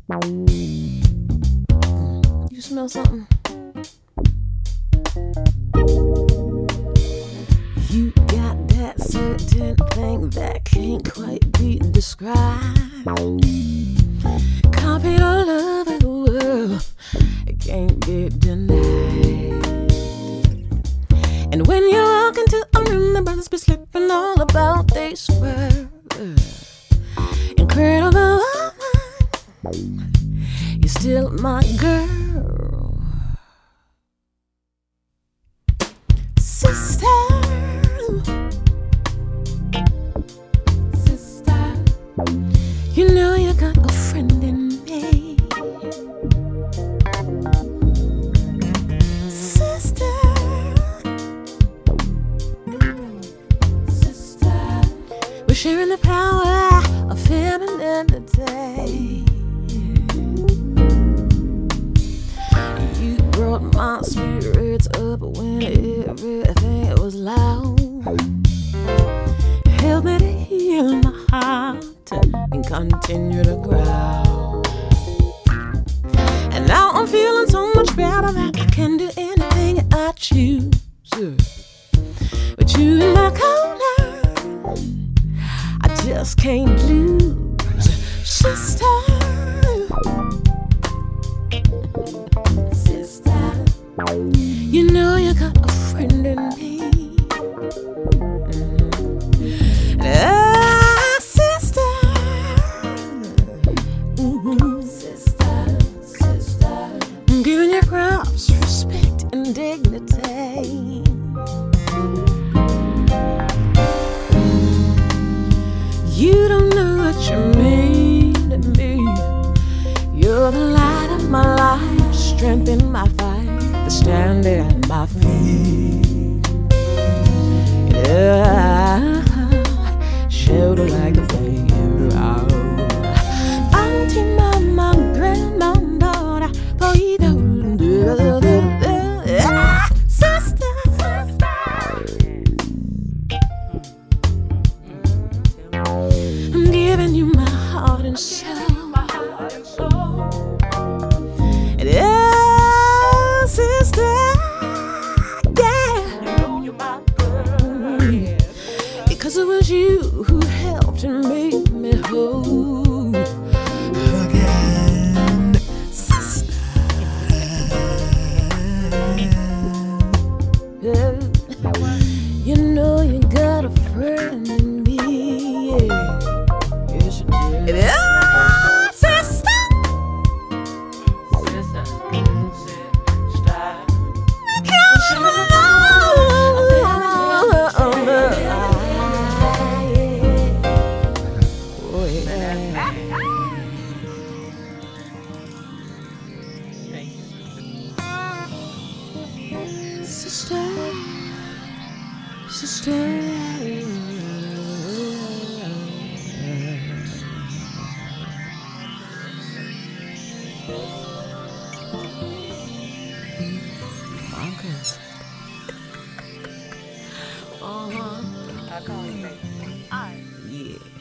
You smell something? You got that certain thing that can't quite be described. Copy all over the world, it can't be denied. And when you walk into a room, the brothers be slipping all about they swear. Incredible woman, you're still my girl. Sister, you know you got a friend in me. Sister, we're sharing the power of femininity. You brought my spirits up when everything was loud. Help me to heal my heart and continue to grow. And now I'm feeling so much better that I can do anything I choose. With you in my corner, I just can't lose. Sister, you know you got a friend in me. I'm giving you props, respect, and dignity. You don't know what you mean to me. You're the light of my life, strength in my fight, the standing at my feet. Yeah, shelter like the wave. Auntie, mama, grandma, daughter, boy, sister. I'm giving you my heart and soul. Yeah, sister. Because it was you who helped and made me whole again. Sister, you know you got a friend in me. Yeah. Yes, you do. Yeah, sister. Sister, Marcus. I call you baby. Yeah.